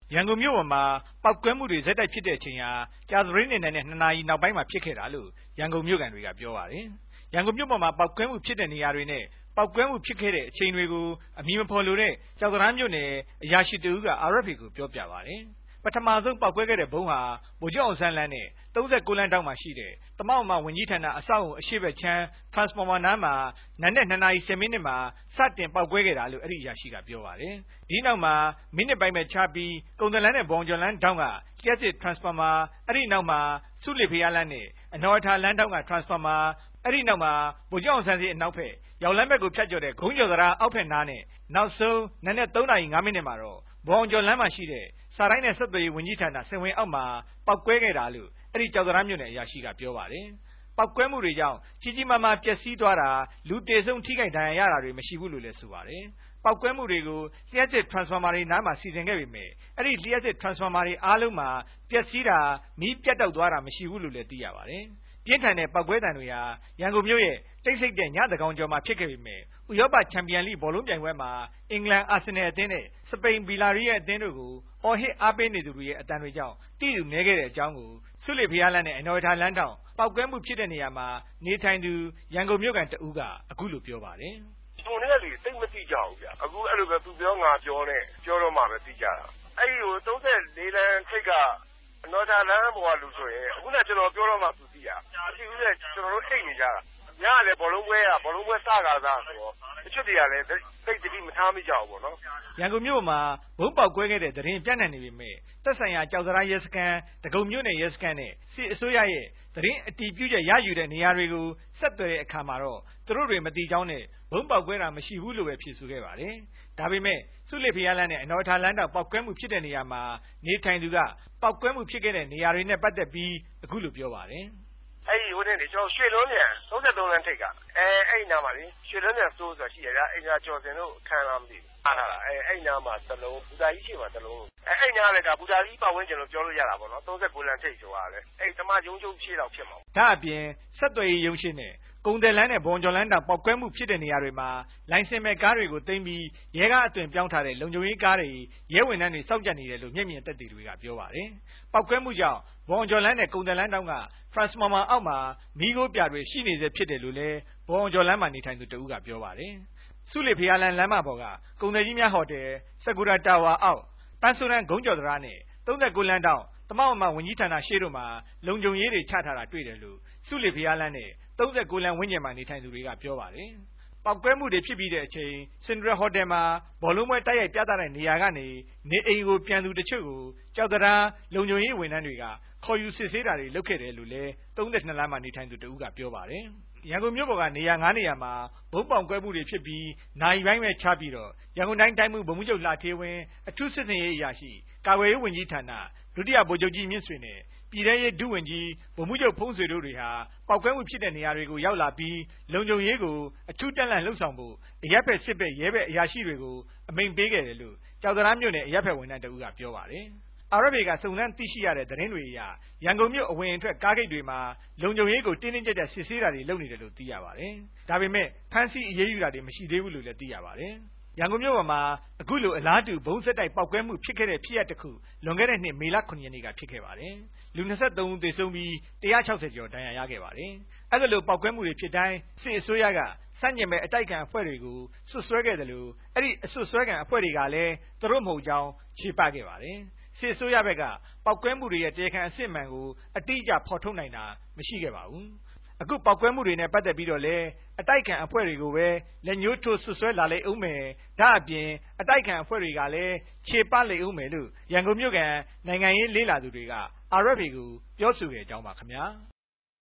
ရန်ကုန်မြို့ပေါ်မှာပောက်ကွဲမှုတွေဇက်တိုက်ဖြစ်တဲ့အချိန်ဟာကြာသပတေးနေ့နဲ့2 နာရီနောက်ပိုင်းမှာဖြစ်ခဲ့တာလို့ရန်ကုန်မြို့ကန်တွေကပြောပါတယ်။ရန်ကုန်မြို့ပေါ်မှာပောက်ကွဲမှုဖြစ်တဲ့နေရာတွေနဲ့ပောက်ကွဲမှုဖြစ်ခဲ့တဲ့အချိန်တွေကိုအမည်မဖော်လိုတဲ့ကြောက်တရားမြို့နယ်အရာရှိတဦးက RFA ကိုပြောပြပါတယ်။ပထမဆုံးပောက်ကွဲခဲ့တဲ့ဘုံဟာဗိုလ်ချုပ်အောင်ဆန်းလမ်းနဲ့39လမ်းတောင်မှာရှိတဲ့တမမဝန်ကြီးဌာနအဆောက်အုံအရှိဘက်ချမ်း Transformer နားမှာနက်နဲ့2 နာရီ 10 မိနစ်မှာစတင်ပောက်ကွဲခဲ့တာလို့အဲ့ဒီအရာရှိကပြောပါတယ်။ဒီနောက်မှာမိနစ်ပိုင်းပဲခြားပြီးကုန်တယ်လမ်းနဲ့ဘောင်ကျော်လမ်းတောင်ကလျှက်စစ် Transformer အဲ့ဒီနောက်မှာစုလစ်ဖျားလမ်းနဲ့အနော်အထာလမ်းတောင်က Transformer အဲ့ဒီနောက်မှာဗိုလ်ချုပ်အောင်ဆန်းစီအနောက်ဘက်ရောက်လမ်းဘက်ကိုဖြတ်ကျော်တဲ့ဂုံးကျော်သရာအောက်ဘက်နားနဲ့နောက်ဆုံးနက်နဲ့3 နာရီ 5 မိနစ်မှာတော့ဘောင်ကျော်လမ်းမှာရှိတဲ့စာတိုင်းနဲ့ဆက်သွယ်ရေးဝန်ကြီးဌာနစင်ဝင်အောက်မှာပောက်ကွဲခဲ့တာလို့အဲ့ဒီကြောက်တရားမြို့နယ်အရာရှိကပြောပါတယ်။ပောက်ကွဲမှုတွေကြောင့်ကြီးကြီးမားမားပျက်စီးသွားတာလူတေဆုံးထိခိုက်ဒဏ်ရာရတာတွေမရှိဘူးလို့လည်းဆိုပါတယ်။ပောက်ကွဲမှုတွေကိုလျှက်စစ် Transformer တွေနားမှာစီစဉ်ခဲ့ပေမဲ့အဲ့ဒီလျှက်စစ် Transformer တွေအားလုံးမှာပျက်စီးတာမီးပြတ်တောက်သွားတာမရှိဘူးလို့လည်းသိရပါတယ်။ပြင်းထန်တဲ့ပောက်ကွဲတံတွေဟာရန်ကုန်မြို့ရဲ့တိတ်ဆိတ်တဲ့ညသကောင်ကျော်မှာဖြစ်ခဲ့ပေမဲ့ဥရောပချန်ပီယံလိဘောလုံးပြိုင်ပွဲမှာအင်္ဂလန်အာဆင်နယ်အသင်းနဲ့စပိန်ဗီလာရီရဲ့အသင်းတို့ကိုအော်ဟစ်အားပေးနေသူတွေရဲ့အတန်တွေကြောင့်တိတူနေခဲ့တဲ့အကြောင်းကိုစုလစ်ဖျားလမ်းနဲ့အနော်အထာလမ်းတောင်ပောက်ကွဲမှုဖြစ်တဲ့နေရာမှာနေထိုင်သူရန်ကုန်မြို့ကန်တဦးကအခုလိုပြောပါတယ်။ကျွန်တော်လည်းသိမသိကြဘူးဗျ။အခုအဲ့လိုပဲသူပြောငါပြောနဲ့ပြောတော့မှပဲသိကြတာ။အဲ့ဒီကို34လမ်းထိပ်ကအနော်အထာလမ်းပေါ်ကလူဆိုရင်အခုလည်းကျွန်တော်ပြောတော့မှသူသိရ။အကြည့်ဦးလည်းကျွန်တော်တို့အိတ်နေကြတာ။ညလည်းဘောလုံးပွဲစကားစားဆိုတော့တချို့တွေကလည်းသိတိမထားမိကြဘူးပေါ့နော်ရန်ကုန်မြို့မှာဘုံပေါက်ကွဲခဲ့တဲ့သတင်းပြန့်နှံ့နေပေမဲ့သက်ဆိုင်ရာကြောက်တရားရဲစခန်းတကုံမြို့နယ်ရဲစခန်းနဲ့စစ်အစိုးရရဲ့သတင်းအတည်ပြုချက်ရယူတဲ့နေရာတွေကိုဆက်သွယ်တဲ့အခါမှာတော့သူတို့တွေမတိကြောင်းနဲ့ဘုံပေါက်ကွဲတာမရှိဘူးလို့ပဲဖြေဆိုခဲ့ပါတယ်ဒါပေမဲ့စုလစ်ဖျားလမ်းနဲ့အနော်ထာလမ်းတောင်ပောက်ကွဲမှုဖြစ်တဲ့နေရာမှာနေထိုင်သူကပောက်ကွဲမှုဖြစ်ခဲ့တဲ့နေရာတွေနဲ့ပတ်သက်ပြီးအခုလိုပြောပါတယ်အဲ့ဒီဟိုတဲ့ကျွန်တော်ရွှေလုံးမြန်33လမ်းထိပ်ကအဲ့နားမှာလေရွှေလုံးမြန်စိုးဆိုတာရှိရတာအဲ့နာကျော်စင်တို့ခံလာမသိဘူးအားလာအဲ့နားမှာသလုံးဘူတာကြီးရှိမှာသလုံးအဲ့နားလည်းဒါဘူတာကြီးပတ်ဝန်းကျင်လို့ပြောလို့ရတာပေါ့နော်39လမ်းထိပ်ဆိုတာလေအဲ့တမယုံကျုံဖြည့်တော့ဖြစ်မှာဒါအပြင်ဆက်သွယ်ရေးရုံးရှင်းနဲ့ကုန်တယ်လမ်းနဲ့ဘောင်ကျော်လမ်းတောင်ပောက်ကွဲမှုဖြစ်တဲ့နေရာတွေမှာလိုင်စင်မဲ့ကားတွေကိုသိမ်းပြီးရဲကားအသွင်ပြောင်းထားတဲ့လုံခြုံရေးကားတွေရဲဝန်ထမ်းတွေစောင့်ကြပ်နေတယ်လို့မျက်မြင်သက်သေတွေကပြောပါတယ်။ပောက်ကွဲမှုကြောင့်ဘောင်ကျော်လမ်းနဲ့ကုန်တယ်လမ်းတောင်က Transformer အောက်မှာမီးခိုးပြတွေရှိနေစေဖြစ်တယ်လို့လည်းဘောင်ကျော်လမ်းမှာနေထိုင်သူတဦးကပြောပါတယ်။စုလစ်ဖျားလမ်းလမ်းမပေါ်ကကုန်တယ်ကြီးများဟိုတယ်စကူရာတာဝါအောက်ပန်းဆိုရန်ဂုံးကျော်သရာနဲ့39လမ်းတောင်တမမဝန်ကြီးဌာနရှေ့တို့မှာလုံခြုံရေးတွေချထားတာတွေ့တယ်လို့စုလစ်ဖျားလမ်းနဲ့39လမ်းဝန်းကျင်မှာနေထိုင်သူတွေကပြောပါတယ်။ပောက်ကွဲမှုတွေဖြစ်ပြီးတဲ့အချိန်စင်ဒရဟိုတယ်မှာဘောလုံးပွဲတိုက်ရိုက်ပြသတဲ့နေရာကနေနေအိမ်ကိုပြန်သူတချို့ကိုကြောက်တရားလုံခြုံရေးဝန်ထမ်းတွေကခေါ်ယူစစ်ဆေးတာတွေလုပ်ခဲ့တယ်လို့လည်း32လမ်းမှာနေထိုင်သူတဦးကပြောပါတယ်။ရန်ကုန်မြို့ပေါ်ကနေရာ9နေရာမှာဘုံပေါင်ကွဲမှုတွေဖြစ်ပြီးနိုင်ပိုင်းပဲခြားပြီးတော့ရန်ကုန်တိုင်းတိုင်းမှုဗိုလ်မှူးချုပ်လှထေးဝင်းအထူးစစ်စင်ရေးအရာရှိကာကွယ်ရေးဝန်ကြီးဌာနဒုတိယဗိုလ်ချုပ်ကြီးမြင့်ဆွေနဲ့ပြည်ထရေးဒုဝန်ကြီးဗိုလ်မှူးချုပ်ဖုံးဆွေတို့တွေဟာပောက်ကွဲမှုဖြစ်တဲ့နေရာတွေကိုရောက်လာပြီးလုံခြုံရေးကိုအထူးတက်လှမ်းလှုပ်ဆောင်ဖို့အရက်ဖက်စစ်ဘက်ရဲဘက်အရာရှိတွေကိုအမိန့်ပေးခဲ့တယ်လို့ကြောက်တရားမြို့နယ်အရက်ဖက်ဝန်ထမ်းတဦးကပြောပါတယ်။ RFA ကစုံစမ်းသိရှိရတဲ့သတင်းတွေအရရန်ကုန်မြို့အဝင်အထွက်ကားဂိတ်တွေမှာလုံခြုံရေးကိုတင်းတင်းကျပ်ကျပ်စစ်ဆေးတာတွေလုပ်နေတယ်လို့သိရပါတယ်။ဒါပေမဲ့ဖမ်းဆီးအရေးယူတာတွေမရှိသေးဘူးလို့လည်းသိရပါတယ်။ရန်ကုန်မြို့ပေါ်မှာအခုလိုအလားတူဘုံစက်တိုက်ပောက်ကွဲမှုဖြစ်ခဲ့တဲ့ဖြစ်ရပ်တစ်ခုလွန်ခဲ့တဲ့နှစ်မေလ9ရက်နေ့ကဖြစ်ခဲ့ပါတယ်။လူ23ဦးသေဆုံးပြီး160ကျော်ဒဏ်ရာရခဲ့ပါတယ်။အဲ့လိုပောက်ကွဲမှုတွေဖြစ်တိုင်းစစ်အစိုးရကစန့်ကျင်မဲ့အတိုက်ခံအဖွဲ့တွေကိုဆွဆွဲခဲ့တယ်လို့အဲ့ဒီအဆွဆွဲခံအဖွဲ့တွေကလည်းသူတို့မဟုတ်ကြောင်းခြေပခဲ့ပါတယ်။စစ်အစိုးရဘက်ကပောက်ကွဲမှုတွေရဲ့တရားခံအစစ်အမှန်ကိုအတိအကျဖော်ထုတ်နိုင်တာမရှိခဲ့ပါဘူး။အခုပောက်ကွဲမှုတွေနဲ့ပတ်သက်ပြီးတော့လည်းအတိုက်ခံအဖွဲ့တွေကိုပဲလက်ညှိုးထိုးဆွဆွဲလာလိမ့်ဦးမယ်။ဒါအပြင်အတိုက်ခံအဖွဲ့တွေကလည်းခြေပလိမ့်ဦးမယ်လို့ရန်ကုန်မြို့ကနိုင်ငံရေးလေးလာသူတွေကRFAကိုပြောဆိုခဲ့ကြောင်းပါခင်ဗျာ။